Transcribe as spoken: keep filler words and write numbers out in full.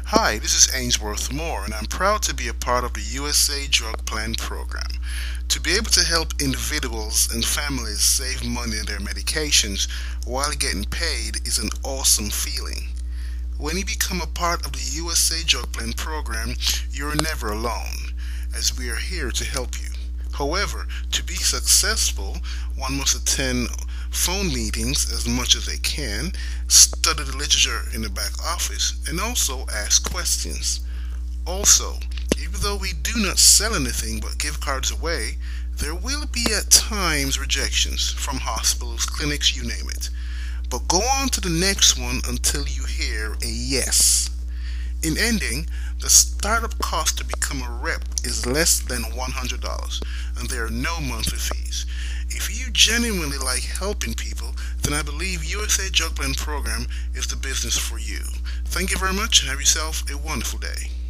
Hi, this is Ainsworth Moore, and I'm proud to be a part of the U S A Drug Plan program. To be able to help individuals and families save money on their medications while getting paid is an awesome feeling. When you become a part of the U S A Drug Plan program, you're never alone, as we are here to help you. However, to be successful, one must attend phone meetings as much as they can, study the literature in the back office, and also ask questions. Also, even though we do not sell anything but give cards away, there will be at times rejections from hospitals, clinics, you name it. But go on to the next one until you hear a yes. In ending, the startup cost to become a rep is less than one hundred dollars and there are no monthly fees. If you genuinely like helping people, then I believe U S A Drug Plan program is the business for you. Thank you very much and have yourself a wonderful day.